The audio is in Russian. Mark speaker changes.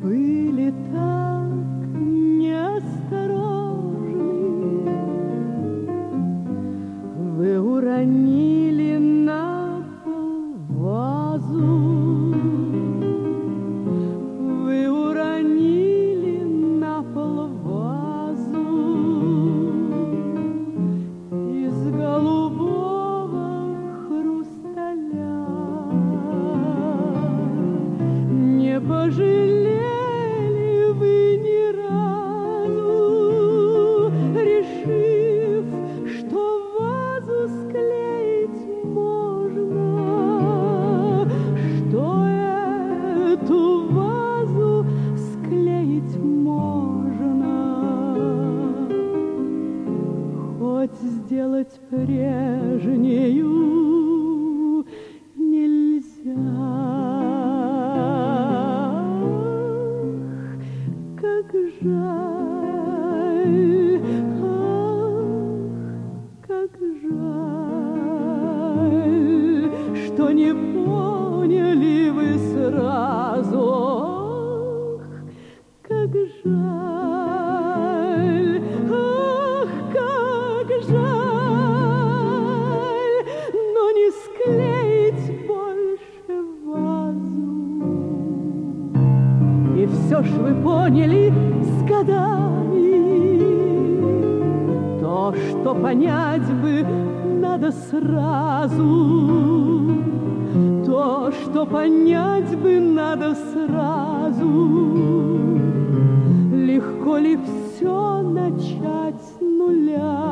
Speaker 1: были так неосторожны. Вы уронили на пол вазу, вы уронили на пол вазу из голубого хрусталя. Не пожалели вы ни разу, решив, что вазу склеить можно, что эту вазу склеить можно, хоть сделать прежнею нельзя. Как жаль, ах, как жаль, что не поняли вы сразу. Ах, как жаль, ах, как жаль, но не склеить больше вазу. И все ж вы поняли с годами то, что понять бы надо сразу, то, что понять бы надо сразу. Легко ли все начать с нуля?